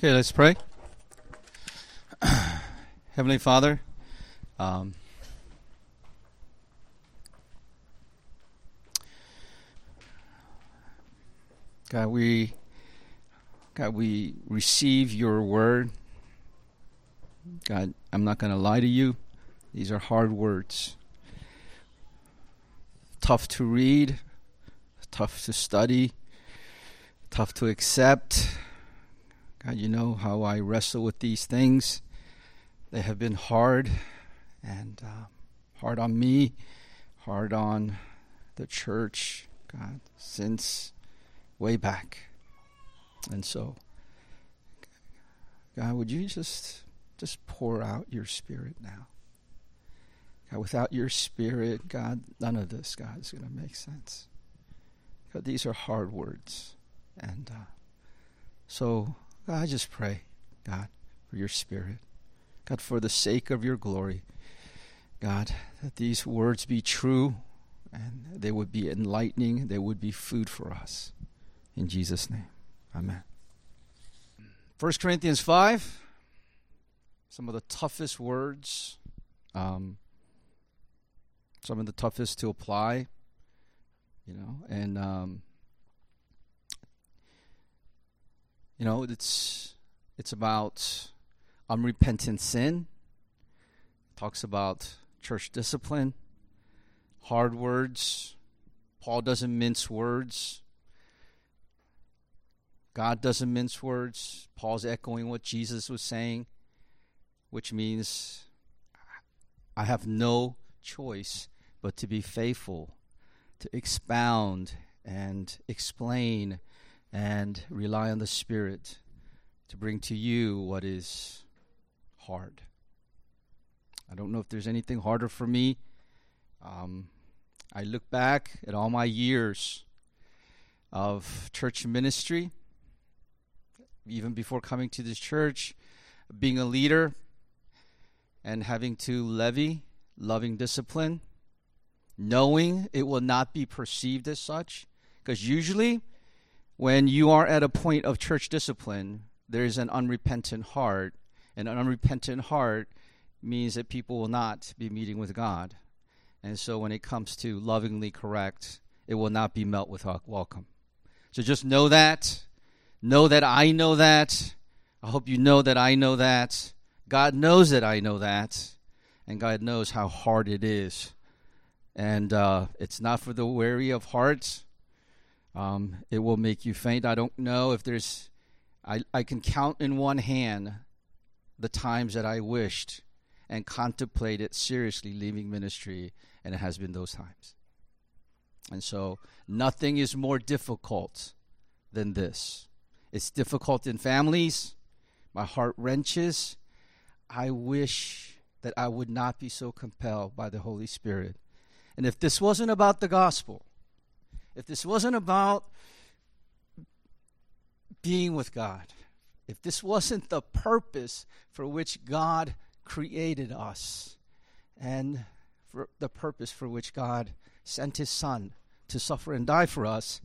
Okay, let's pray. Heavenly Father, God, we receive your word. God, I'm not going to lie to you. These are hard words. Tough to read, tough to study, tough to accept. God, you know how I wrestle with these things. They have been hard, and hard on me, hard on the church, God, since way back. And so, God, would you just pour out your Spirit now? God, without your Spirit, God, none of this, God, is going to make sense. God, these are hard words. And so, God, I just pray, God, for your Spirit. God, for the sake of your glory, God, that these words be true and they would be enlightening, they would be food for us. In Jesus' name, amen. 1 Corinthians 5, some of the toughest words, some of the toughest to apply, and it's about unrepentant sin. It talks about church discipline, hard words. Paul doesn't mince words. God doesn't mince words. Paul's echoing what Jesus was saying, which means I have no choice but to be faithful, to expound and explain and rely on the Spirit to bring to you what is hard. I don't know if there's anything harder for me. I look back at all my years of church ministry, even before coming to this church, being a leader and having to levy loving discipline, knowing it will not be perceived as such. Because usually when you are at a point of church discipline, there is an unrepentant heart. And an unrepentant heart means that people will not be meeting with God. And so when it comes to lovingly correct, it will not be met with welcome. So just know that. Know that I know that. I hope you know that I know that. God knows that I know that. And God knows how hard it is. And it's not for the weary of heart. It will make you faint. I don't know if there's... I can count in one hand the times that I wished and contemplated seriously leaving ministry, and it has been those times. And so nothing is more difficult than this. It's difficult in families. My heart wrenches. I wish that I would not be so compelled by the Holy Spirit. And if this wasn't about the gospel, if this wasn't about being with God, if this wasn't the purpose for which God created us and for the purpose for which God sent his Son to suffer and die for us,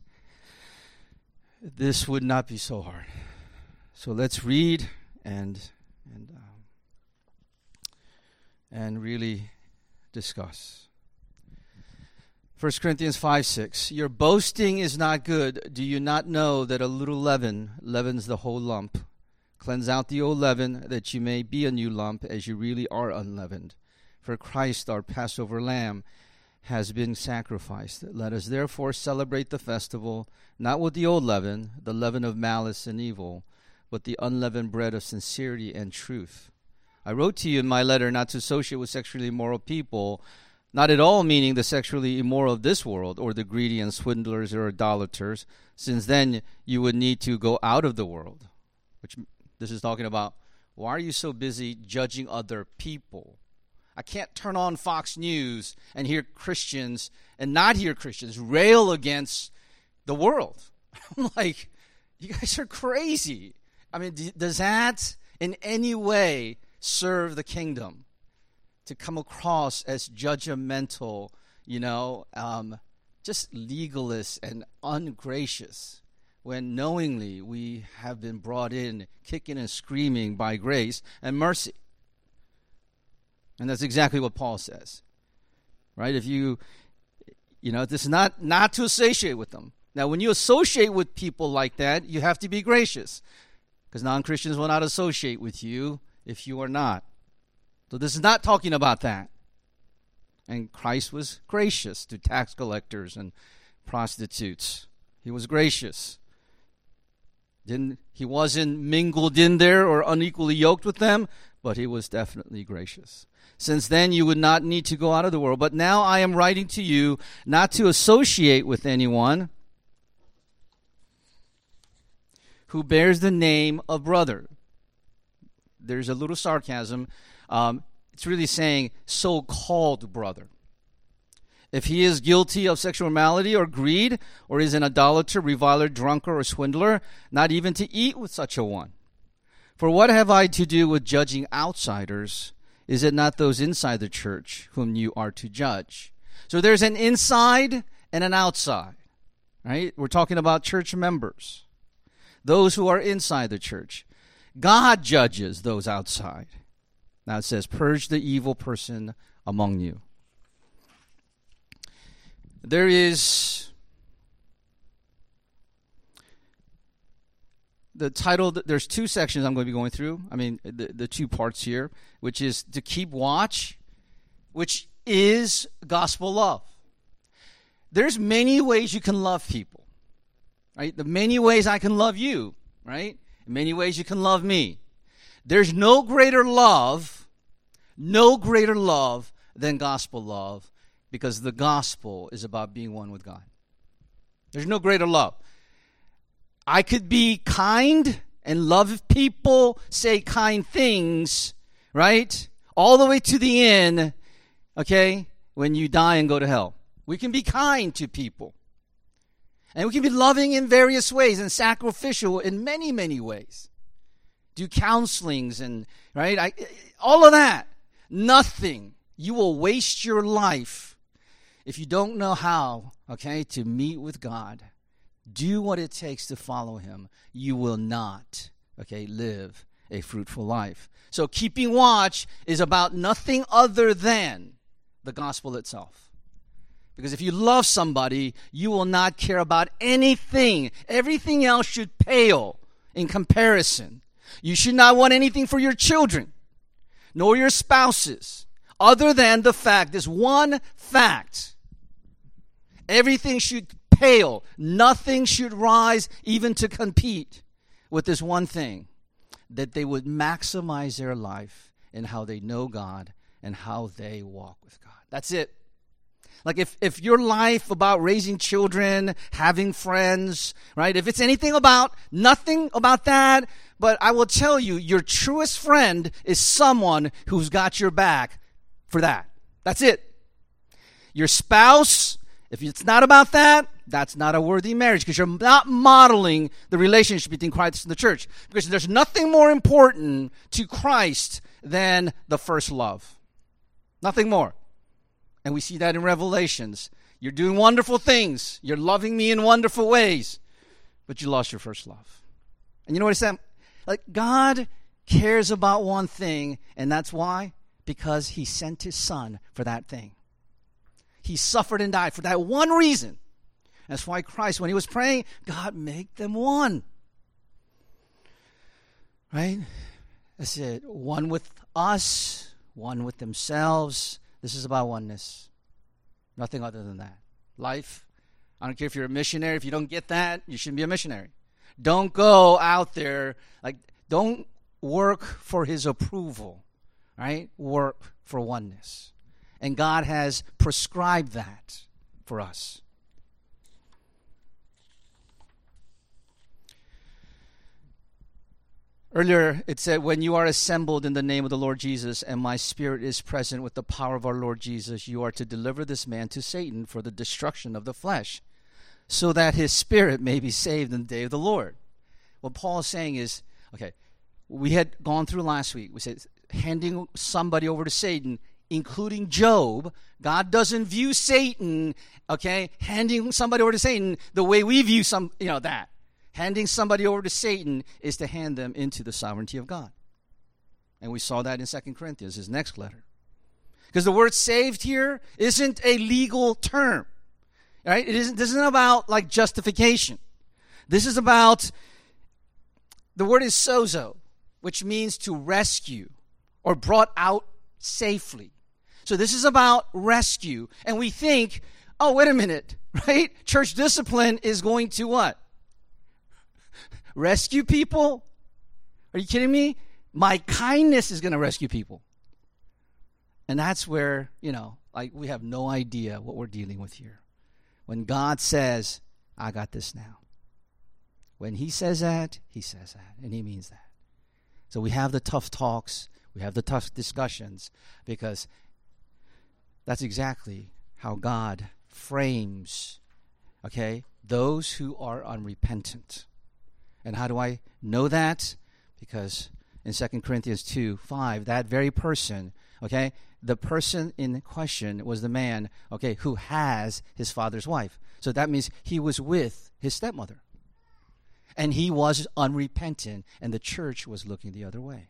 this would not be so hard. So let's read and really discuss. 1 Corinthians 5:6. Your boasting is not good. Do you not know that a little leaven leavens the whole lump? Cleanse out the old leaven, that you may be a new lump, as you really are unleavened. For Christ, our Passover lamb, has been sacrificed. Let us therefore celebrate the festival, not with the old leaven, the leaven of malice and evil, but the unleavened bread of sincerity and truth. I wrote to you in my letter not to associate with sexually immoral people, not at all meaning the sexually immoral of this world, or the greedy and swindlers or idolaters, since then you would need to go out of the world. Which this is talking about, why are you so busy judging other people? I can't turn on Fox News and hear Christians and not hear Christians rail against the world. I'm like, you guys are crazy. I mean, does that in any way serve the kingdom? To come across as judgmental, just legalist and ungracious. when knowingly we have been brought in, kicking and screaming by grace and mercy. And that's exactly what Paul says, right? If this is not to associate with them. Now, when you associate with people like that, you have to be gracious, because non-Christians will not associate with you if you are not. So this is not talking about that. And Christ was gracious to tax collectors and prostitutes. He was gracious. He wasn't mingled in there or unequally yoked with them, but he was definitely gracious. Since then you would not need to go out of the world. But now I am writing to you not to associate with anyone who bears the name of brother. There's a little sarcasm. It's really saying so-called brother. If he is guilty of sexual immorality or greed, or is an idolater, reviler, drunkard, or swindler, not even to eat with such a one. For what have I to do with judging outsiders? Is it not those inside the church whom you are to judge? So there's an inside and an outside, right? We're talking about church members, those who are inside the church. God judges those outside. Now it says, purge the evil person among you. There's two sections I'm going to be going through. The two parts here, which is to keep watch, which is gospel love. There's many ways you can love people, right? The many ways I can love you, right? In many ways you can love me. There's no greater love than gospel love, because the gospel is about being one with God. There's no greater love. I could be kind and love people, say kind things, right? All the way to the end, okay, when you die and go to hell. We can be kind to people. And we can be loving in various ways and sacrificial in many, many ways. Do counselings and, right, all of that. Nothing. You will waste your life if you don't know how, okay, to meet with God. Do what it takes to follow him. You will not, okay, live a fruitful life. So keeping watch is about nothing other than the gospel itself. Because if you love somebody, you will not care about anything. Everything else should pale in comparison. You should not want anything for your children, nor your spouses, other than the fact, this one fact. Everything should pale. Nothing should rise even to compete with this one thing, that they would maximize their life in how they know God and how they walk with God. That's it. Like if your life about raising children, having friends, right? If it's nothing about that, but I will tell you, your truest friend is someone who's got your back for that. That's it. Your spouse, if it's not about that, that's not a worthy marriage, because you're not modeling the relationship between Christ and the church. Because there's nothing more important to Christ than the first love. Nothing more. And we see that in Revelations. You're doing wonderful things. You're loving me in wonderful ways. But you lost your first love. And you know what I said? Like, God cares about one thing, and that's why? Because he sent his son for that thing. He suffered and died for that one reason. That's why Christ, when he was praying, God, make them one. Right? That's it. One with us, one with themselves. This is about oneness. Nothing other than that. Life, I don't care if you're a missionary. If you don't get that, you shouldn't be a missionary. Don't go out there. Don't work for his approval. Right? Work for oneness. And God has prescribed that for us. Earlier, it said, when you are assembled in the name of the Lord Jesus, and my spirit is present with the power of our Lord Jesus, you are to deliver this man to Satan for the destruction of the flesh, so that his spirit may be saved in the day of the Lord. What Paul is saying is, okay, we had gone through last week. We said, handing somebody over to Satan, including Job. God doesn't view Satan, okay, handing somebody over to Satan the way we view that. Handing somebody over to Satan is to hand them into the sovereignty of God. And we saw that in 2 Corinthians, his next letter. Because the word saved here isn't a legal term. Right? This isn't about like justification. This is about, the word is sozo, which means to rescue or brought out safely. So this is about rescue. And we think, oh, wait a minute, right? Church discipline is going to what? Rescue people? Are you kidding me? My kindness is going to rescue people. And that's where, like we have no idea what we're dealing with here. When God says, I got this now. When he says that, and he means that. So we have the tough talks, we have the tough discussions, because that's exactly how God frames, those who are unrepentant. And how do I know that? Because in 2 Corinthians 2:5, that very person, the person in question was the man, who has his father's wife. So that means he was with his stepmother. And he was unrepentant, and the church was looking the other way.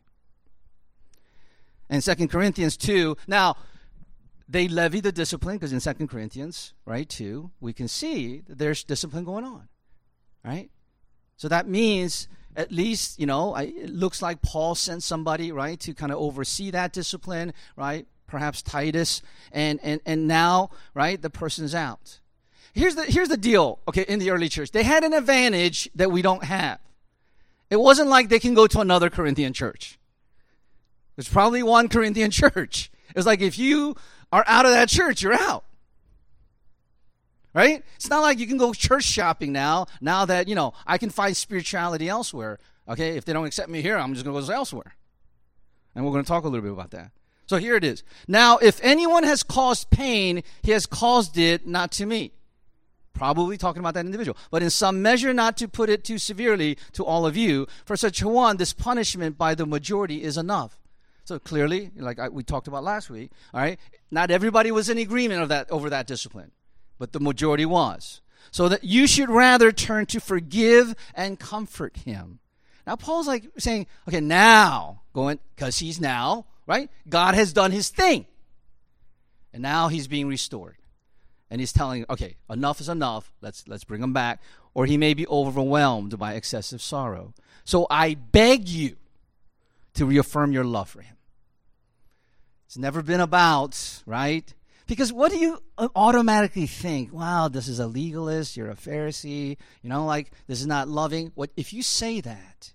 In 2 Corinthians 2, now, they levy the discipline, because in 2 Corinthians, 2, we can see that there's discipline going on, right? So that means, at least, it looks like Paul sent somebody, to kind of oversee that discipline, right? Perhaps Titus, and now, the person's out. Here's the deal, in the early church. They had an advantage that we don't have. It wasn't like they can go to another Corinthian church. There's probably one Corinthian church. It's like if you are out of that church, you're out. Right? It's not like you can go church shopping now that, I can find spirituality elsewhere. If they don't accept me here, I'm just going to go elsewhere. And we're going to talk a little bit about that. So here it is. Now, if anyone has caused pain, he has caused it not to me. Probably talking about that individual. But in some measure, not to put it too severely to all of you. For such a one, this punishment by the majority is enough. So clearly, we talked about last week, all right, not everybody was in agreement over that discipline. But the majority was. So that you should rather turn to forgive and comfort him. Now, Paul's saying, now, because he's now, God has done his thing. And now he's being restored. And he's telling, enough is enough. Let's bring him back. Or he may be overwhelmed by excessive sorrow. So I beg you to reaffirm your love for him. It's never been about, Because what do you automatically think? Wow, this is a legalist. You're a Pharisee. This is not loving. If you say that,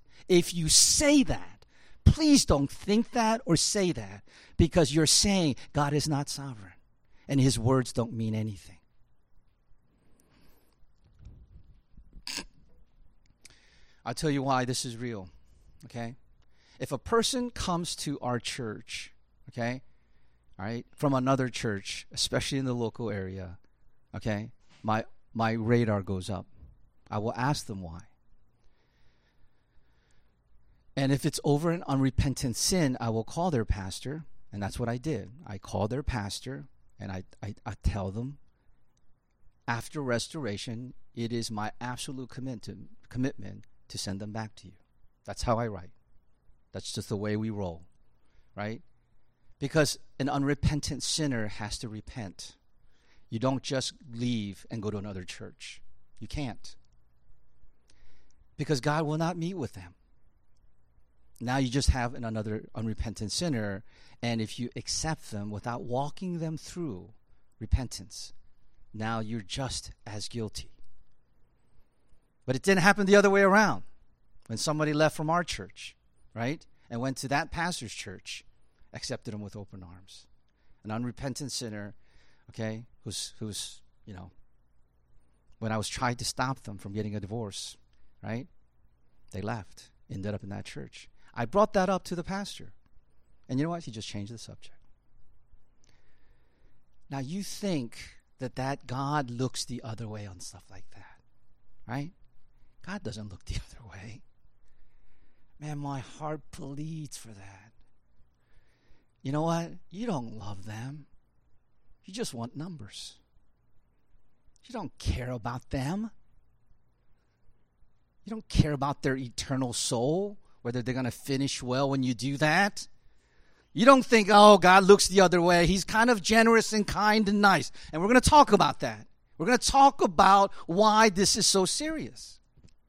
please don't think that or say that, because you're saying God is not sovereign and his words don't mean anything. I'll tell you why this is real, If a person comes to our church, from another church, especially in the local area, my radar goes up. I will ask them why. And if it's over an unrepentant sin, I will call their pastor, and that's what I did. I called their pastor, and I tell them, after restoration, it is my absolute commitment to send them back to you. That's how I write. That's just the way we roll, Because an unrepentant sinner has to repent. You don't just leave and go to another church. You can't. Because God will not meet with them. Now you just have another unrepentant sinner, and if you accept them without walking them through repentance, now you're just as guilty. But it didn't happen the other way around. When somebody left from our church, and went to that pastor's church, accepted him with open arms. An unrepentant sinner, who's when I was trying to stop them from getting a divorce, they left, ended up in that church. I brought that up to the pastor. And you know what? He just changed the subject. Now you think that God looks the other way on stuff like that, God doesn't look the other way. Man, my heart bleeds for that. You know what? You don't love them. You just want numbers. You don't care about them. You don't care about their eternal soul, whether they're going to finish well when you do that. You don't think, oh, God looks the other way. He's kind of generous and kind and nice. And we're going to talk about that. We're going to talk about why this is so serious.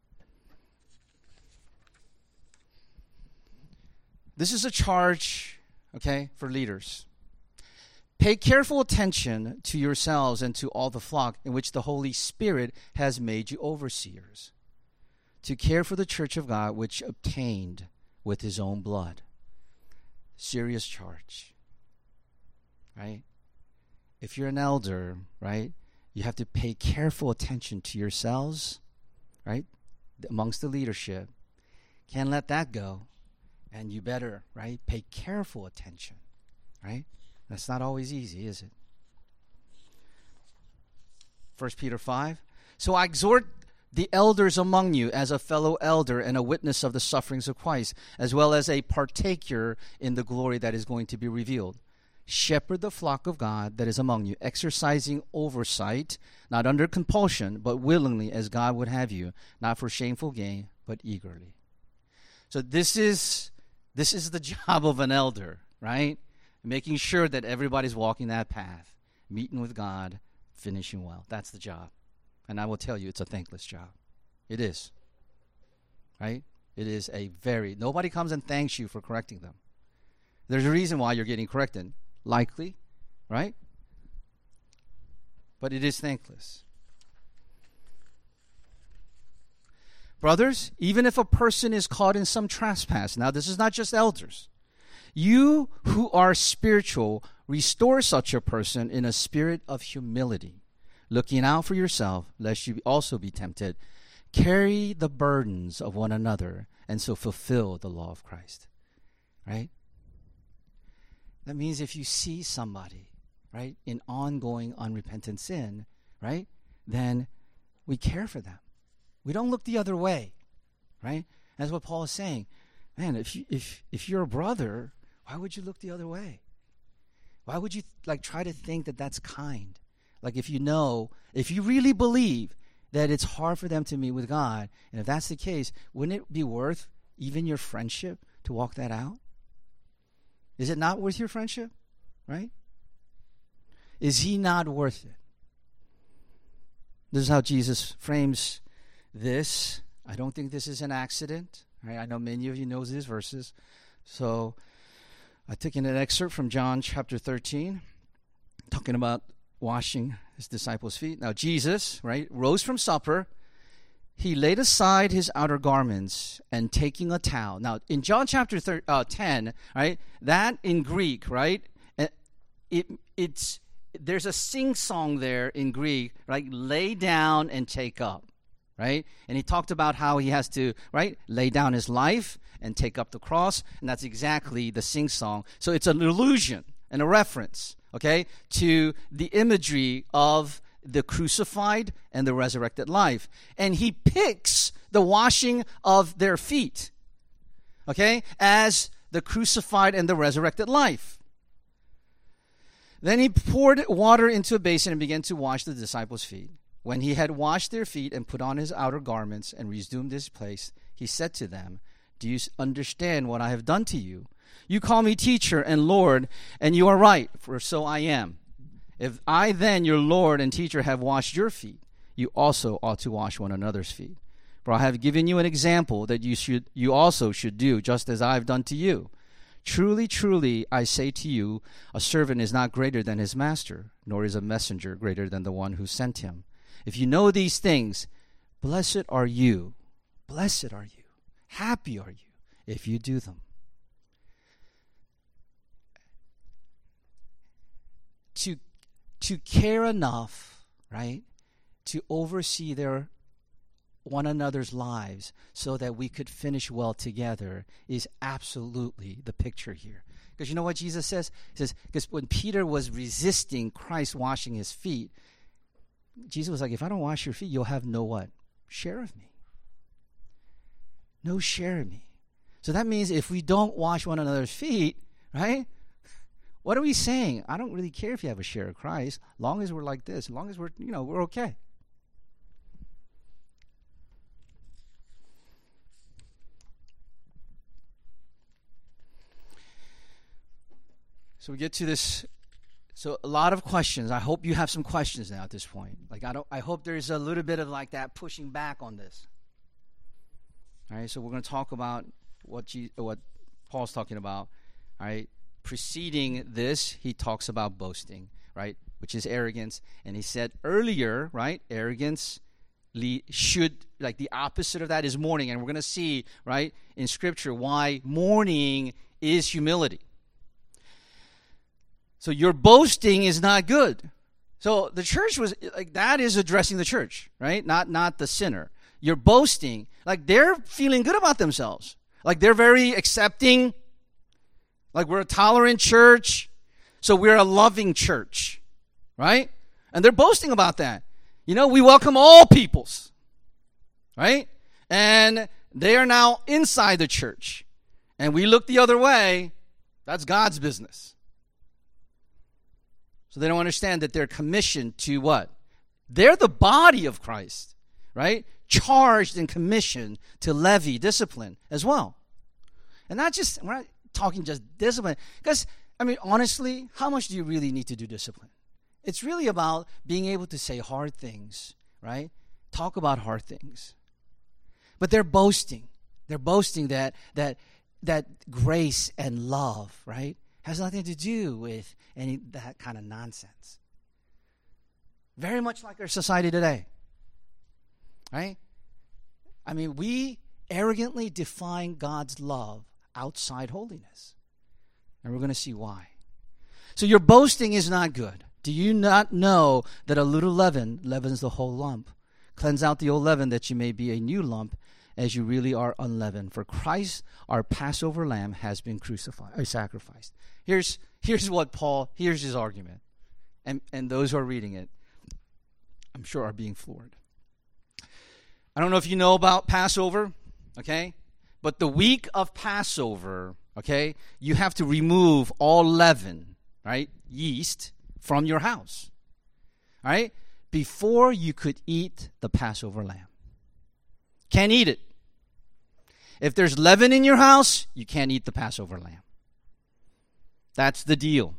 This is a charge, okay, for leaders. Pay careful attention to yourselves and to all the flock in which the Holy Spirit has made you overseers, to care for the church of God which obtained with his own blood. Serious charge, right? If you're an elder, right, you have to pay careful attention to yourselves, right, amongst the leadership. Can't let that go. And you better, right, pay careful attention, right? That's not always easy, is it? 1 Peter 5. So I exhort the elders among you as a fellow elder and a witness of the sufferings of Christ, as well as a partaker in the glory that is going to be revealed. Shepherd the flock of God that is among you, exercising oversight, not under compulsion, but willingly as God would have you, not for shameful gain, but eagerly. So this is the job of an elder, right? Making sure that everybody's walking that path, meeting with God, finishing well. That's the job. And I will tell you, it's a thankless job. It is. Right? It is nobody comes and thanks you for correcting them. There's a reason why you're getting corrected. Likely, right? But it is thankless. Brothers, even if a person is caught in some trespass, now this is not just elders. You who are spiritual, restore such a person in a spirit of humility, looking out for yourself, lest you also be tempted. Carry the burdens of one another, and so fulfill the law of Christ. Right? That means if you see somebody, right, in ongoing unrepentant sin, right, then we care for them. We don't look the other way, right? That's what Paul is saying. Man, if you're a brother, why would you look the other way? Why would you try to think that that's kind? If you really believe that it's hard for them to meet with God, and if that's the case, wouldn't it be worth even your friendship to walk that out? Is it not worth your friendship, right? Is he not worth it? This is how Jesus frames this. I don't think this is an accident. Right? I know many of you know these verses. So I took an excerpt from John chapter 13, talking about washing his disciples' feet. Now Jesus, right, rose from supper. He laid aside his outer garments and taking a towel. Now in John chapter 10, right, that in Greek, right, there's a sing-song there in Greek, right, lay down and take up. Right? And he talked about how he has to, right, lay down his life and take up the cross. And that's exactly the sing-song. So it's an allusion and a reference, okay, to the imagery of the crucified and the resurrected life. And he picks the washing of their feet, okay, as the crucified and the resurrected life. Then he poured water into a basin and began to wash the disciples' feet. When he had washed their feet and put on his outer garments and resumed his place, he said to them, "Do you understand what I have done to you? You call me teacher and Lord, and you are right, for so I am. If I then, your Lord and teacher, have washed your feet, you also ought to wash one another's feet. For I have given you an example that you also should do, just as I have done to you. Truly, truly, I say to you, a servant is not greater than his master, nor is a messenger greater than the one who sent him. If you know these things, blessed are you, happy are you, if you do them." To care enough, right, to oversee one another's lives so that we could finish well together is absolutely the picture here. Because you know what Jesus says? He says, because when Peter was resisting Christ washing his feet, Jesus was like, if I don't wash your feet, you'll have no what? Share of me. No share of me. So that means if we don't wash one another's feet, right? What are we saying? I don't really care if you have a share of Christ, as long as we're like this, as long as we're okay. So we get to this. So a lot of questions. I hope you have some questions now at this point. Like I hope there's a little bit of like that pushing back on this. All right. So we're going to talk about what Paul's talking about. All right. Preceding this, he talks about boasting, right, which is arrogance. And he said earlier, right, arrogance should, like the opposite of that is mourning. And we're going to see, right, in Scripture why mourning is humility. So your boasting is not good. So the church was, like, that is addressing the church, right, not the sinner. Your boasting, like they're feeling good about themselves. Like they're very accepting. Like we're a tolerant church, so we're a loving church, right? And they're boasting about that. You know, we welcome all peoples, right? And they are now inside the church. And we look the other way, that's God's business. So they don't understand that they're commissioned to what? They're the body of Christ, right? Charged and commissioned to levy discipline as well. And not just, we're not talking just discipline. Because, I mean, honestly, how much do you really need to do discipline? It's really about being able to say hard things, right? Talk about hard things. But they're boasting. They're boasting that grace and love, right, has nothing to do with any that kind of nonsense. Very much like our society today, right? I mean, we arrogantly define God's love outside holiness. And we're going to see why. So your boasting is not good. Do you not know that a little leaven leavens the whole lump? Cleanse out the old leaven that you may be a new lump as you really are unleavened. For Christ, our Passover lamb, has been sacrificed. Here's his argument. And those who are reading it, I'm sure, are being floored. I don't know if you know about Passover, okay? But the week of Passover, okay, you have to remove all leaven, right, yeast, from your house, all right, before you could eat the Passover lamb. Can't eat it. If there's leaven in your house, you can't eat the Passover lamb. That's the deal.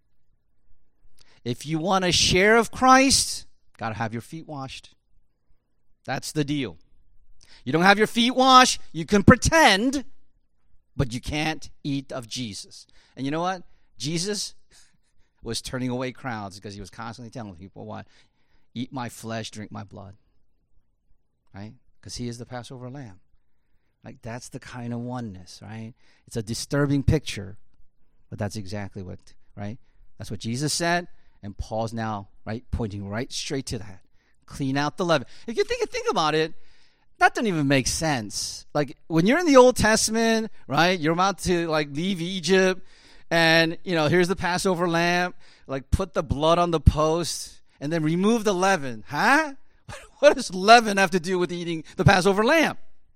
If you want a share of Christ, got to have your feet washed. That's the deal. You don't have your feet washed, you can pretend, but you can't eat of Jesus. And you know what? Jesus was turning away crowds because he was constantly telling people what? Eat my flesh, drink my blood. Right? Because he is the Passover lamb. Like, that's the kind of oneness, right? It's a disturbing picture, but that's exactly what, right? That's what Jesus said, and Paul's now, right, pointing right straight to that. Clean out the leaven. If you think about it, that doesn't even make sense. Like, when you're in the Old Testament, right, you're about to, like, leave Egypt, and, you know, here's the Passover lamb, like, put the blood on the post, and then remove the leaven. Huh? What does leaven have to do with eating the Passover lamb?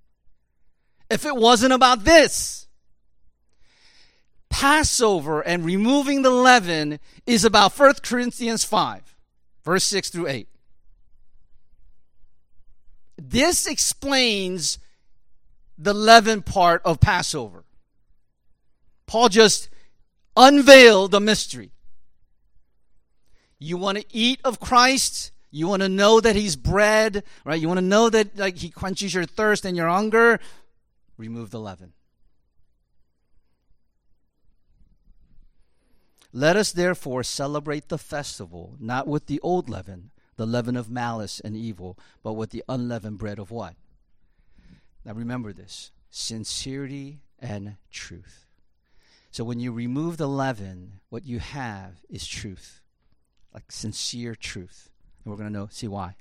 If it wasn't about this, Passover and removing the leaven is about 1 Corinthians 5, verse 6 through 8. This explains the leaven part of Passover. Paul just unveiled the mystery. You want to eat of Christ? You want to know that he's bread, right? You want to know that, like, he quenches your thirst and your hunger? Remove the leaven. Let us therefore celebrate the festival, not with the old leaven, the leaven of malice and evil, but with the unleavened bread of what? Now remember this: sincerity and truth. So when you remove the leaven, what you have is truth, like sincere truth. And we're going to see why.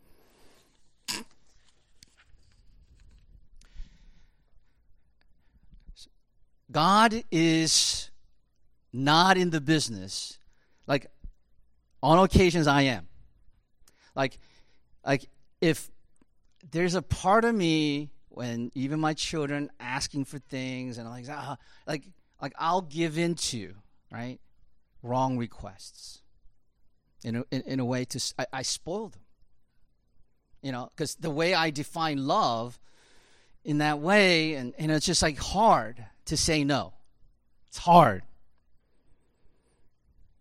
God is not in the business. Like, on occasions I am. Like if there's a part of me when even my children asking for things and I'm like I'll give into, right, wrong requests. In a way I spoil them. You know, because the way I define love in that way, and it's just like hard to say no. It's hard.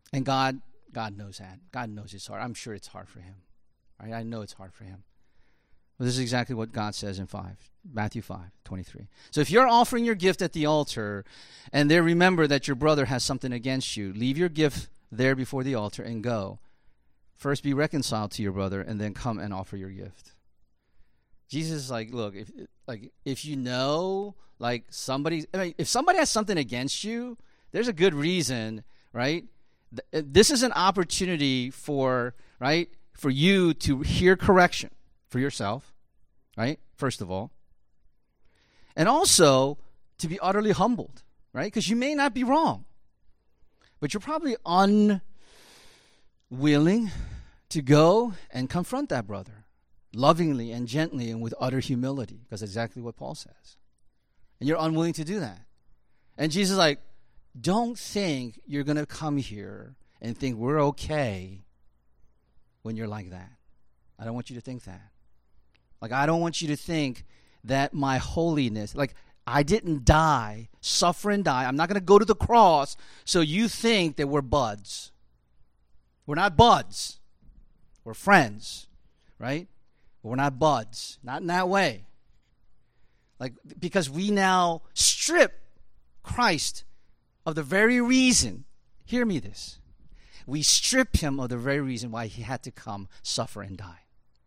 And God knows that. God knows it's hard. I'm sure it's hard for him. Right? I know it's hard for him. But this is exactly what God says in Matthew 5:23. So if you're offering your gift at the altar and there remember that your brother has something against you, leave your gift there before the altar and go. First be reconciled to your brother and then come and offer your gift. Jesus is like, look, if you know, like if somebody has something against you, there's a good reason, right? This is an opportunity for you to hear correction for yourself, right? First of all. And also to be utterly humbled, right? Because you may not be wrong, but you're probably unwilling to go and confront that brother lovingly and gently and with utter humility, because that's exactly what Paul says. And you're unwilling to do that. And Jesus is like, don't think you're going to come here and think we're okay when you're like that. I don't want you to think that. Like, I don't want you to think that my holiness, like, I didn't die, suffer and die. I'm not going to go to the cross so you think that we're buds. We're not buds. We're friends, right? But we're not buds. Not in that way. Like, because we now strip Christ of the very reason, hear me this, we strip him of the very reason why he had to come, suffer, and die.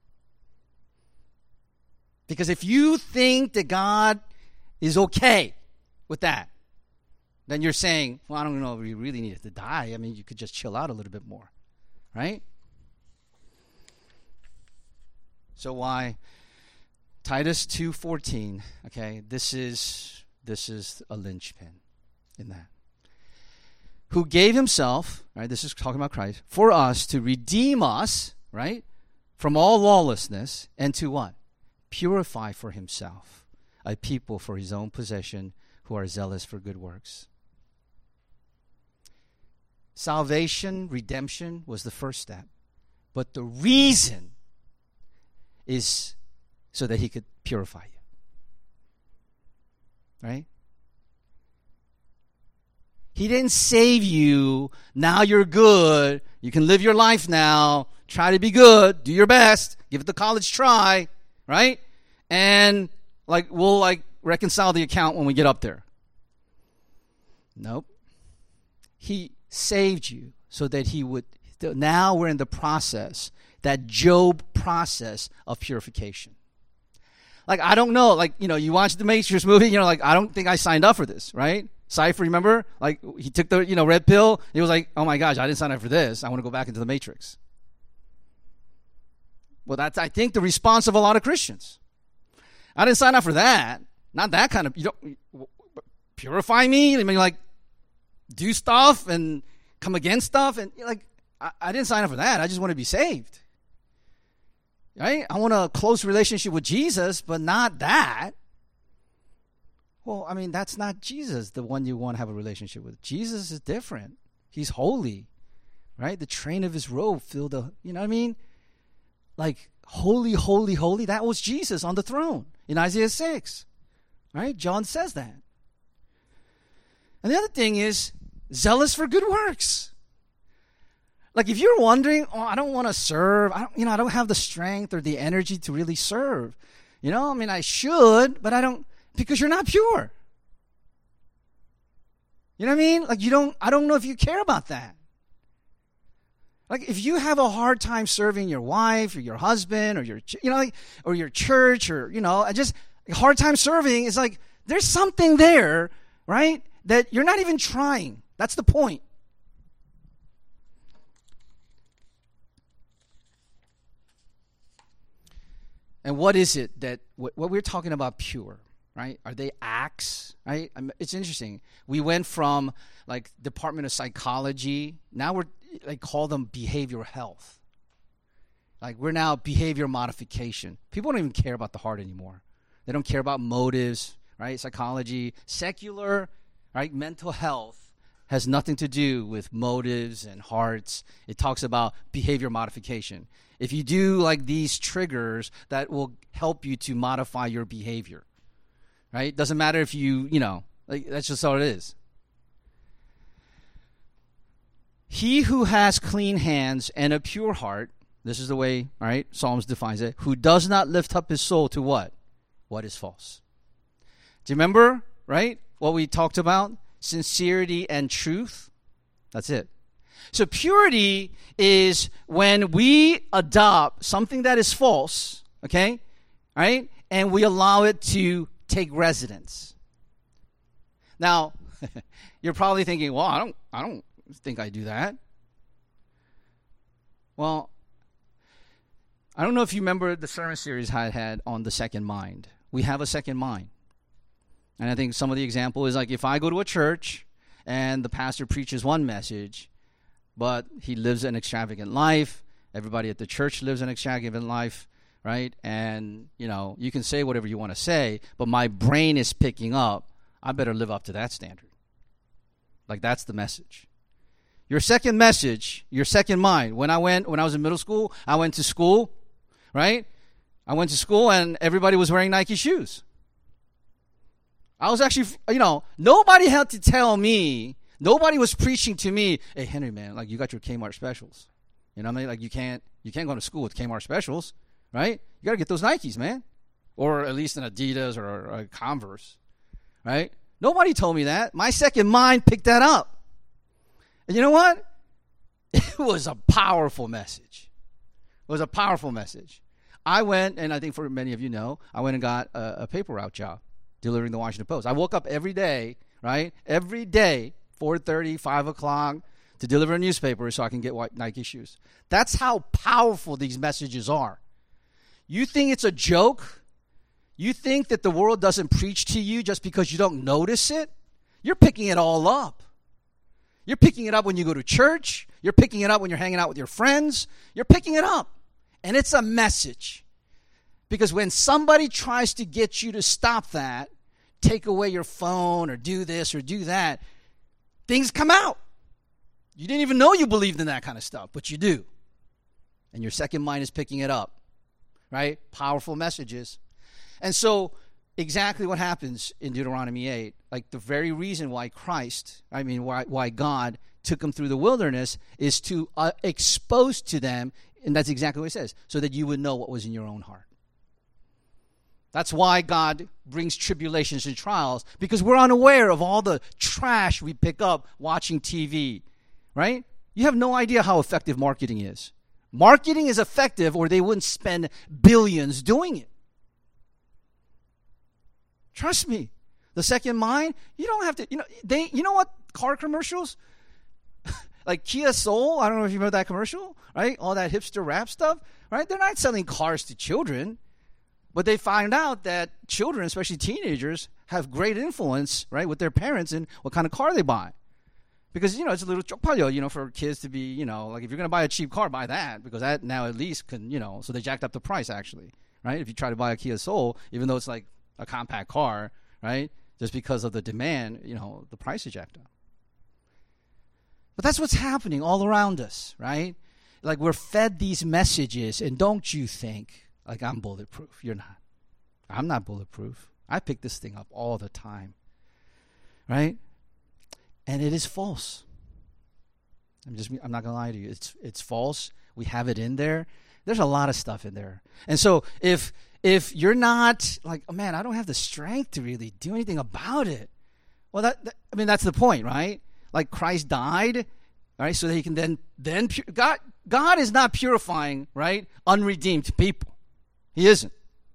Because if you think that God is okay with that, then you're saying, well, I don't know if you really needed to die. I mean, you could just chill out a little bit more, right? So why? Titus 2:14, okay, this is a linchpin in that. Who gave himself, right, this is talking about Christ, for us to redeem us, right, from all lawlessness, and to what? Purify for himself a people for his own possession who are zealous for good works. Salvation, redemption was the first step. But the reason is so that he could purify you. Right? He didn't save you. Now you're good. You can live your life now. Try to be good. Do your best. Give it the college try. Right? And we'll reconcile the account when we get up there. Nope. He saved you so that he would. Now we're in the process, that Job process of purification. Like, I don't know, you watch the Matrix movie, I don't think I signed up for this, right? Cypher, remember? Like, he took the, red pill. He was like, oh my gosh, I didn't sign up for this. I want to go back into the Matrix. Well, that's, I think, the response of a lot of Christians. I didn't sign up for that. Not that kind of, purify me? I mean, do stuff and come against stuff. And, I didn't sign up for that. I just want to be saved. Right? I want a close relationship with Jesus, but not that. Well, I mean, that's not Jesus, the one you want to have a relationship with. Jesus is different. He's holy. Right? The train of his robe filled the, you know what I mean? Like, holy, holy, holy. That was Jesus on the throne in Isaiah 6. Right? John says that. And the other thing is, zealous for good works. Like, if you're wondering, I don't want to serve. I don't have the strength or the energy to really serve. I mean, I should, but I don't, because you're not pure. You know what I mean? Like, I don't know if you care about that. Like, if you have a hard time serving your wife or your husband or your, or your church or, just a hard time serving, it's like, there's something there, right? That you're not even trying. That's the point. And what is it that, what we're talking about pure, right? Are they acts, right? It's interesting. We went from, Department of Psychology, now we're, call them behavioral health. We're now behavior modification. People don't even care about the heart anymore. They don't care about motives, right? Psychology, secular, right? Mental health has nothing to do with motives and hearts. It talks about behavior modification. If you do these triggers, that will help you to modify your behavior, right? Doesn't matter if you, that's just how it is. He who has clean hands and a pure heart, this is the way, all right, Psalms defines it, who does not lift up his soul to what? What is false. Do you remember, right, what we talked about? Sincerity and truth. That's it. So purity is when we adopt something that is false, okay, right, and we allow it to take residence. Now, you're probably thinking, well, I don't think I do that. Well, I don't know if you remember the sermon series I had on the second mind. We have a second mind. And I think some of the example is like if I go to a church and the pastor preaches one message, but he lives an extravagant life, everybody at the church lives an extravagant life, right? And, you know, you can say whatever you want to say, but my brain is picking up, I better live up to that standard. Like that's the message. Your second message, your second mind. When I was in middle school, I went to school, right? I went to school and everybody was wearing Nike shoes. I was actually, you know, nobody had to tell me, nobody was preaching to me, hey, Henry, man, like you got your Kmart specials. You know what I mean? Like you can't go to school with Kmart specials, right? You got to get those Nikes, man. Or at least an Adidas or a Converse, right? Nobody told me that. My second mind picked that up. And you know what? It was a powerful message. It was a powerful message. I went, and I think for many of you know, I went and got a paper route job delivering the Washington Post. I woke up every day, right? Every day, 4:30, 5 o'clock, to deliver a newspaper so I can get white Nike shoes. That's how powerful these messages are. You think it's a joke? You think that the world doesn't preach to you just because you don't notice it? You're picking it all up. You're picking it up when you go to church. You're picking it up when you're hanging out with your friends. You're picking it up. And it's a message. Because when somebody tries to get you to stop that, take away your phone or do this or do that, things come out. You didn't even know you believed in that kind of stuff, but you do. And your second mind is picking it up, right? Powerful messages. And so exactly what happens in Deuteronomy 8, like the very reason why why God took them through the wilderness is to expose to them, and that's exactly what it says, so that you would know what was in your own heart. That's why God brings tribulations and trials, because we're unaware of all the trash we pick up watching TV, right? You have no idea how effective marketing is. Marketing is effective, or they wouldn't spend billions doing it. Trust me. The second mind, you don't have to, you know what car commercials? Like Kia Soul, I don't know if you remember that commercial, right? All that hipster rap stuff, right? They're not selling cars to children. But they find out that children, especially teenagers, have great influence, right, with their parents and what kind of car they buy. Because, it's a little 쪽팔려, for kids to be, like if you're going to buy a cheap car, buy that. Because that now at least can, so they jacked up the price actually, right? If you try to buy a Kia Soul, even though it's like a compact car, right, just because of the demand, the price is jacked up. But that's what's happening all around us, right? Like we're fed these messages, and don't you think, like I'm bulletproof. You're not. I'm not bulletproof. I pick this thing up all the time. Right? And it is false. I'm not going to lie to you. It's false. We have it in there. There's a lot of stuff in there. And so if you're not like, oh man, I don't have the strength to really do anything about it. Well, that's the point, right? Like Christ died, right? So that he can then God is not purifying, right, unredeemed people. He isn't.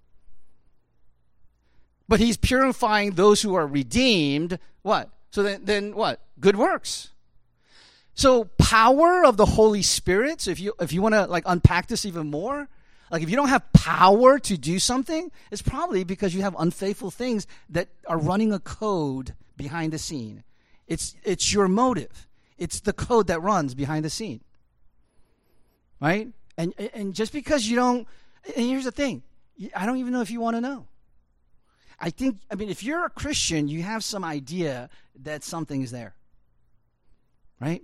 But he's purifying those who are redeemed. What? So then what? Good works. So power of the Holy Spirit. So if you want to like unpack this even more, like if you don't have power to do something, it's probably because you have unfaithful things that are running a code behind the scene. It's your motive. It's the code that runs behind the scene. Right? And just because you don't. And here's the thing. I don't even know if you want to know. If you're a Christian, you have some idea that something is there. Right?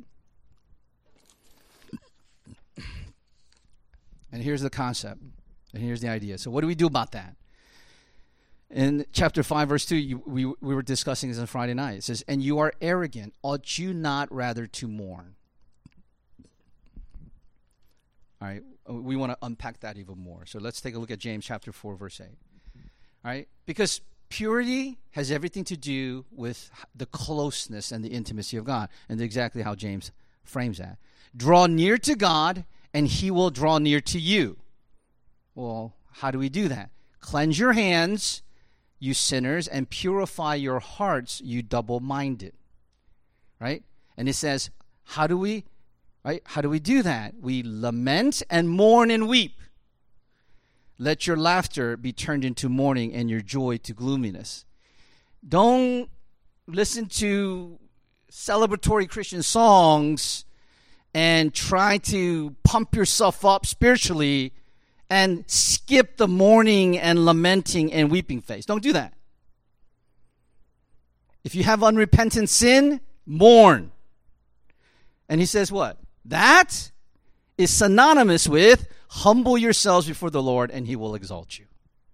And here's the concept. And here's the idea. So what do we do about that? In chapter 5, verse 2, we were discussing this on Friday night. It says, and you are arrogant. Ought you not rather to mourn? All right, we want to unpack that even more. So let's take a look at James chapter 4, verse 8. All right, because purity has everything to do with the closeness and the intimacy of God, and exactly how James frames that. Draw near to God, and he will draw near to you. Well, how do we do that? Cleanse your hands, you sinners, and purify your hearts, you double-minded. Right? And it says, how do we do that? We lament and mourn and weep. Let your laughter be turned into mourning and your joy to gloominess. Don't listen to celebratory Christian songs and try to pump yourself up spiritually and skip the mourning and lamenting and weeping phase. Don't do that. If you have unrepentant sin, mourn. And he says what? That is synonymous with humble yourselves before the Lord and he will exalt you.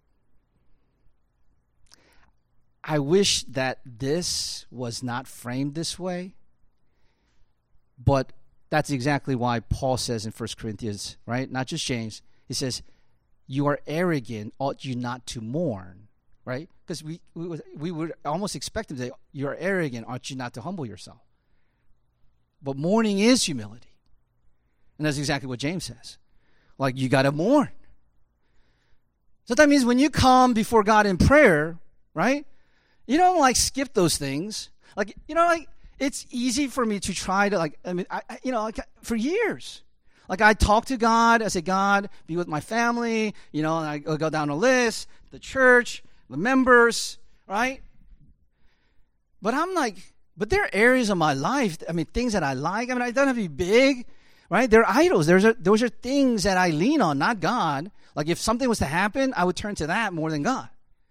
I wish that this was not framed this way, but that's exactly why Paul says in 1 Corinthians, right? Not just James. He says, you are arrogant, ought you not to mourn, right? Because we would almost expect him to say, you are arrogant, ought you not to humble yourself. But mourning is humility. And that's exactly what James says. Like, you got to mourn. So that means when you come before God in prayer, right? You don't, like, skip those things. Like, you know, like, it's easy for me to try to, like, for years. Like, I talk to God. I say, God, be with my family. You know, and I go down a list, the church, the members, right? But I'm like, but there are areas of my life, things that I like. It doesn't have to be big, right? They're idols. Those are things that I lean on, not God. Like, if something was to happen, I would turn to that more than God.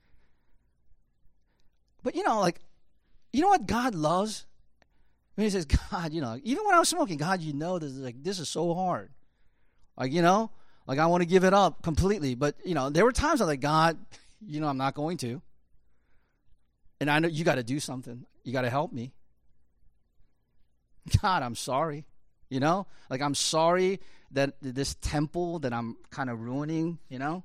But, you know what God loves? He says, God, even when I was smoking, God, this is so hard. Like, I want to give it up completely. But, there were times I was like, God, I'm not going to. And I know you got to do something. You got to help me. God, I'm sorry. Like, I'm sorry that this temple that I'm kind of ruining, And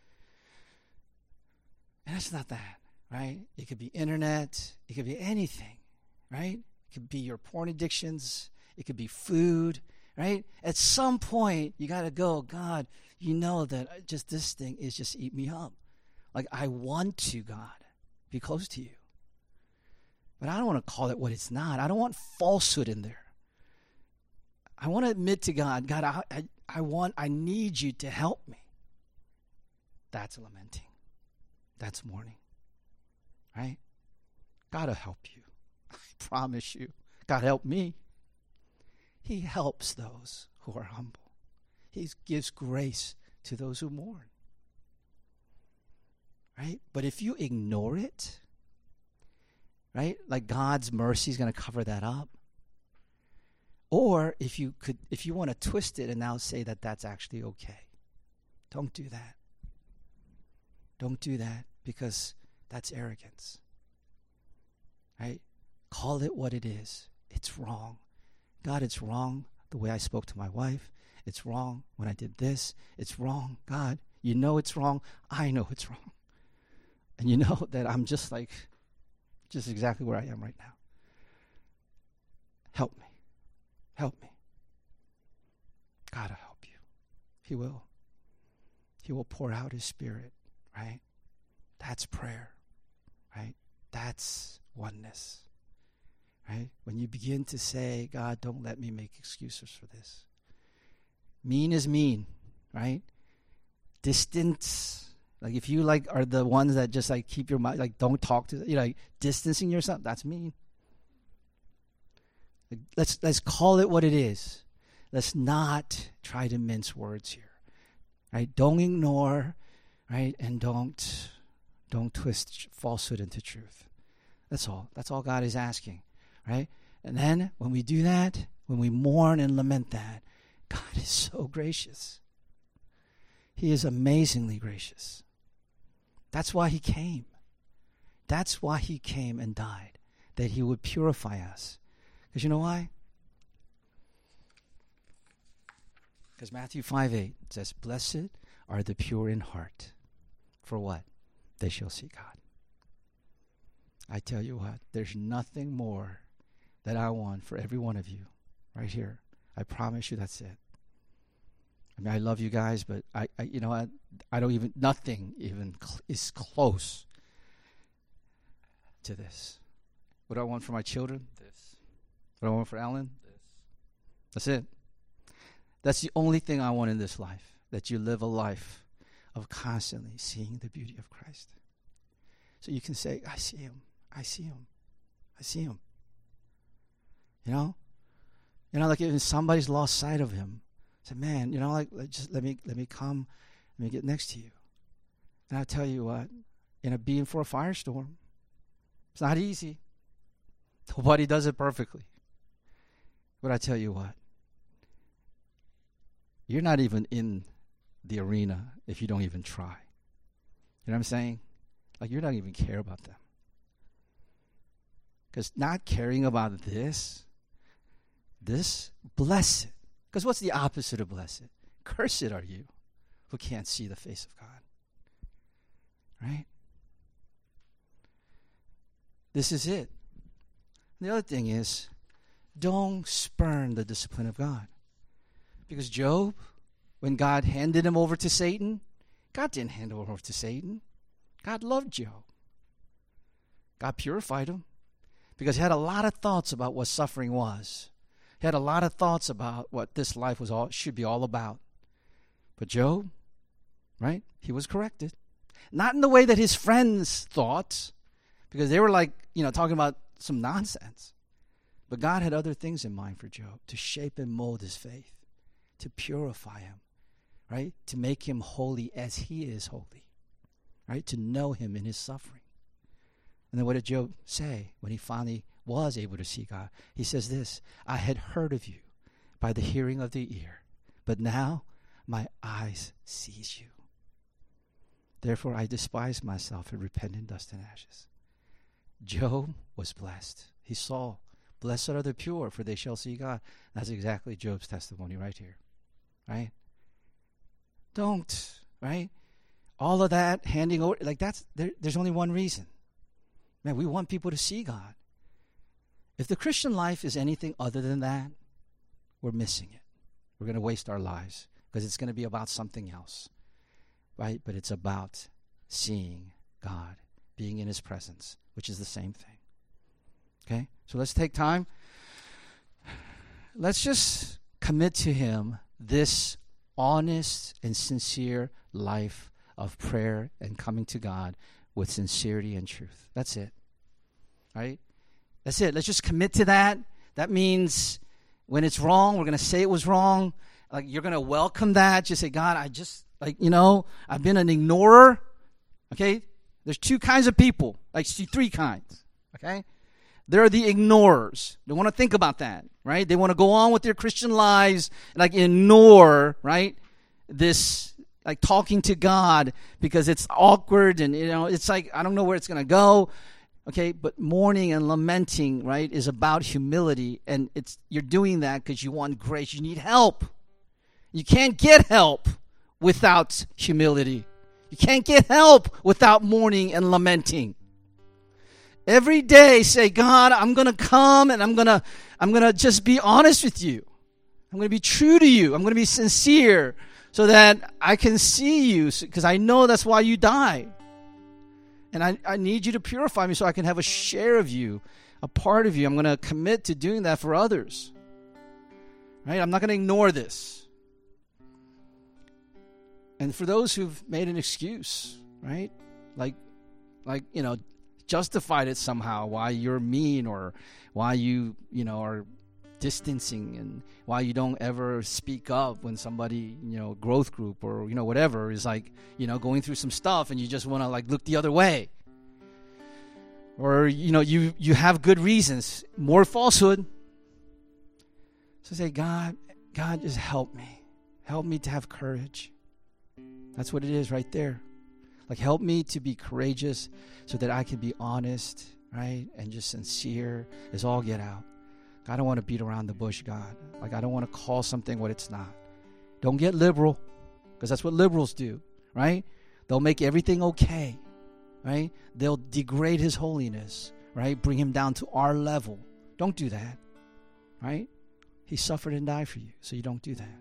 it's not that, right? It could be internet. It could be anything, right? It could be your porn addictions. It could be food, right? At some point, you got to go, God, that just this thing is just eat me up. Like, I want to, God, be close to you. But I don't want to call it what it's not. I don't want falsehood in there. I want to admit to God, I need you to help me. That's lamenting. That's mourning. Right? God will help you. I promise you. God help me. He helps those who are humble. He gives grace to those who mourn. Right? But if you ignore it, right? Like, God's mercy is going to cover that up. Or if you want to twist it and now say that that's actually okay. Don't do that. Don't do that, because that's arrogance. Right? Call it what it is. It's wrong. God, it's wrong the way I spoke to my wife. It's wrong when I did this. It's wrong. God, you know it's wrong. I know it's wrong. And you know that I'm just exactly where I am right now. Help me. Help me. God will help you. He will. He will pour out his Spirit, right? That's prayer, right? That's oneness, right? When you begin to say, God, don't let me make excuses for this. Mean is mean, right? Distance, like if you are the ones that just keep your mind, don't talk to, distancing yourself, that's mean. Let's call it what it is. Let's not try to mince words here, right? Don't ignore, right? And don't twist falsehood into truth. That's all. That's all God is asking, right? And then when we do that, when we mourn and lament that, God is so gracious. He is amazingly gracious. That's why he came. That's why he came and died, that he would purify us. Because you know why? Because Matthew 5:8 says, blessed are the pure in heart. For what? They shall see God. I tell you what, there's nothing more that I want for every one of you right here. I promise you that's it. I mean, I love you guys, but I you know what? I don't even, nothing even is close to this. What do I want for my children? This. What do I want for Ellen? This. That's it. That's the only thing I want in this life, that you live a life of constantly seeing the beauty of Christ. So you can say, I see him. I see him. I see him. You know, like if somebody's lost sight of him, say, man, you know, like just let me come, let me get next to you. And I'll tell you what, being for a firestorm, it's not easy. Nobody does it perfectly. But I tell you what, you're not even in the arena if you don't even try. You know what I'm saying? Like, you don't even care about them. Because not caring about this, blessed. Because what's the opposite of blessed? Cursed are you who can't see the face of God. Right? This is it. The other thing is, don't spurn the discipline of God. Because Job, when God handed him over to Satan, God didn't hand him over to Satan. God loved Job. God purified him because he had a lot of thoughts about what suffering was. He had a lot of thoughts about what this life should be all about. But Job, right, he was corrected. Not in the way that his friends thought, because they were like, talking about some nonsense. But God had other things in mind for Job, to shape and mold his faith, to purify him, right? To make him holy as he is holy, right? To know him in his suffering. And then what did Job say when he finally was able to see God? He says this, I had heard of you by the hearing of the ear, but now my eyes sees you. Therefore I despise myself and repent in dust and ashes. Job was blessed. He saw, blessed are the pure, for they shall see God. That's exactly Job's testimony right here. Right? Don't, right? All of that handing over, like there's only one reason. Man, we want people to see God. If the Christian life is anything other than that, we're missing it. We're going to waste our lives because it's going to be about something else, right? But it's about seeing God, being in his presence, which is the same thing. Okay? So let's take time. Let's just commit to him this honest and sincere life of prayer and coming to God with sincerity and truth. That's it. Right? That's it. Let's just commit to that. That means when it's wrong, we're going to say it was wrong. Like, you're going to welcome that. Just say, God, I've been an ignorer. Okay? There's two kinds of people. Like, three kinds. Okay? There are the ignorers. They want to think about that, right? They want to go on with their Christian lives and ignore, right, this, talking to God because it's awkward and, it's I don't know where it's going to go. Okay, but mourning and lamenting, right, is about humility, and you're doing that because you want grace. You need help. You can't get help without humility. You can't get help without mourning and lamenting. Every day say, God, I'm going to come and I'm going to just be honest with you. I'm going to be true to you. I'm going to be sincere so that I can see you, because I know that's why you died. And I need you to purify me so I can have a share of you, a part of you. I'm going to commit to doing that for others. Right? I'm not going to ignore this. And for those who've made an excuse, right? Justified it somehow, why you're mean or why you are distancing and why you don't ever speak up when somebody, growth group or, whatever is going through some stuff and you just want to look the other way. Or, you have good reasons. More falsehood. So say, God, just help me. Help me to have courage. That's what it is right there. Help me to be courageous so that I can be honest, right? And just sincere as all get out. I don't want to beat around the bush, God. I don't want to call something what it's not. Don't get liberal, because that's what liberals do, right? They'll make everything okay, right? They'll degrade his holiness, right? Bring him down to our level. Don't do that, right? He suffered and died for you, so you don't do that.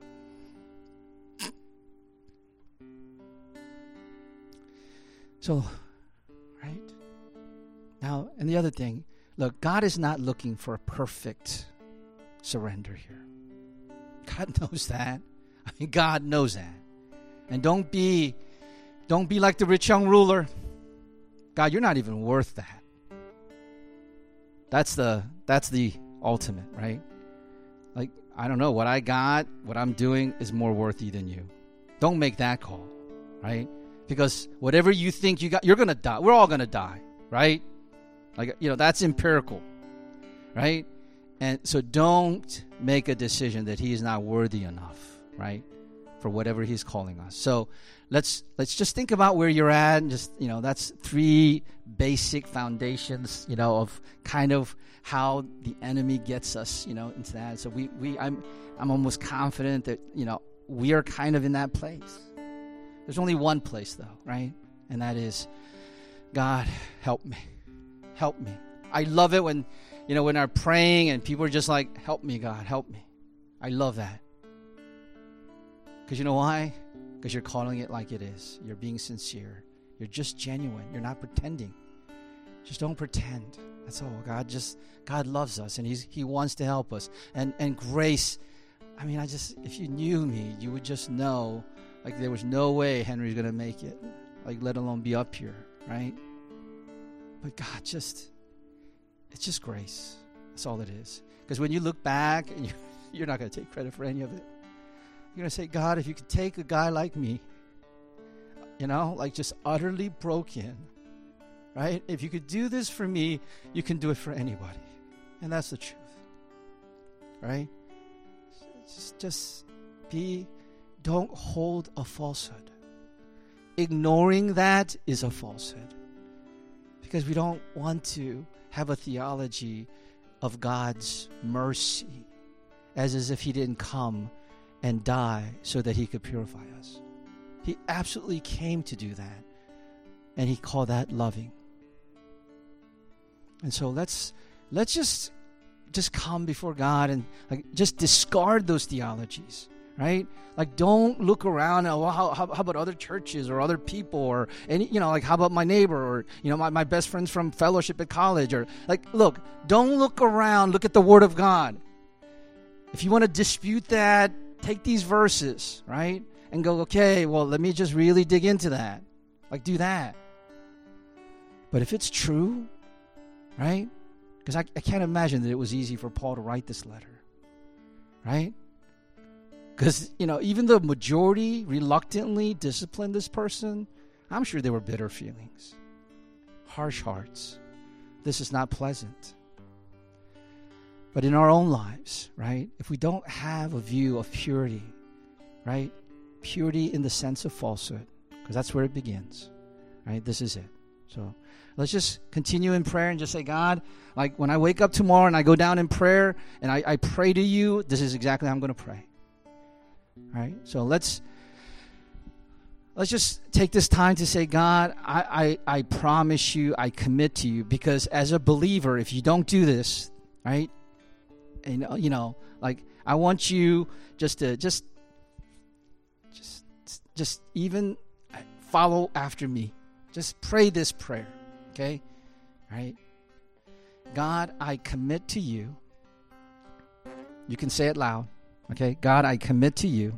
So, right? Now, and the other thing, look, God is not looking for a perfect surrender here. God knows that. I mean, God knows that. And don't be like the rich young ruler. God, you're not even worth that. That's the ultimate, right? Like, I don't know, what I got, what I'm doing is more worthy than you. Don't make that call, right? Because whatever you think you got, you're going to die. We're all going to die, right? Like, that's empirical, right? And so don't make a decision that he is not worthy enough, right, for whatever he's calling us. So let's just think about where you're at, and just, that's 3 basic foundations, of kind of how the enemy gets us, into that. So I'm almost confident that, we are kind of in that place. There's only one place, though, right? And that is, God, help me. Help me. I love it when I'm praying and people are just like, help me, God, help me. I love that. Because you know why? Because you're calling it like it is. You're being sincere. You're just genuine. You're not pretending. Just don't pretend. That's all. God loves us, and He wants to help us. And grace, I mean, if you knew me, you would just know, like, there was no way Henry's going to make it, like, let alone be up here, right? But God, it's just grace. That's all it is. Because when you look back, and you're not going to take credit for any of it. You're going to say, God, if you could take a guy like me, like just utterly broken, right? If you could do this for me, you can do it for anybody. And that's the truth, right? Don't hold a falsehood. Ignoring that is a falsehood. Because we don't want to have a theology of God's mercy as if he didn't come and die so that he could purify us. He absolutely came to do that. And he called that loving. And so let's just come before God and just discard those theologies, right? Like, don't look around and, well, how about other churches or other people, or any, how about my neighbor, or my best friends from fellowship at college, or look, don't look around, look at the Word of God. If you want to dispute that, take these verses, right? And go, okay, well, let me just really dig into that. Do that. But if it's true, right? Because I can't imagine that it was easy for Paul to write this letter, right? Because, even the majority reluctantly disciplined this person, I'm sure there were bitter feelings, harsh hearts. This is not pleasant. But in our own lives, right, if we don't have a view of purity, right, purity in the sense of falsehood, because that's where it begins, right, this is it. So let's just continue in prayer and just say, God, when I wake up tomorrow and I go down in prayer and I pray to you, this is exactly how I'm going to pray. All right? So let's just take this time to say, God, I promise you, I commit to you, because as a believer, if you don't do this, right, and I want you just even follow after me. Just pray this prayer, okay? All right? God, I commit to you. You can say it loud, okay? God, I commit to you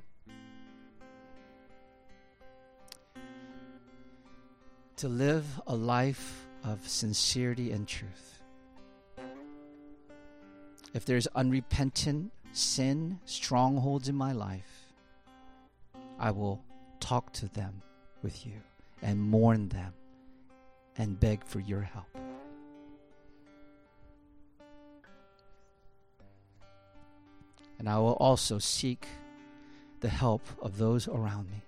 to live a life of sincerity and truth. If there's unrepentant sin, strongholds in my life, I will talk to them with you and mourn them and beg for your help. And I will also seek the help of those around me.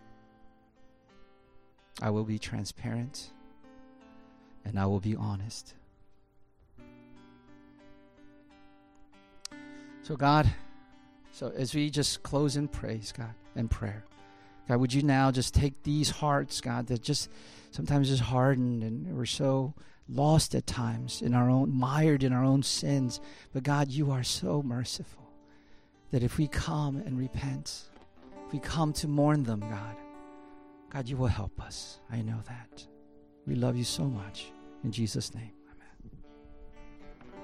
I will be transparent and I will be honest. So God, So as we just close in praise, God, and prayer, God, would you now just take these hearts, God, that just sometimes is hardened and we're so lost at times in our own, mired in our own sins. But God, you are so merciful that if we come and repent, if we come to mourn them, God, you will help us. I know that. We love you so much. In Jesus' name.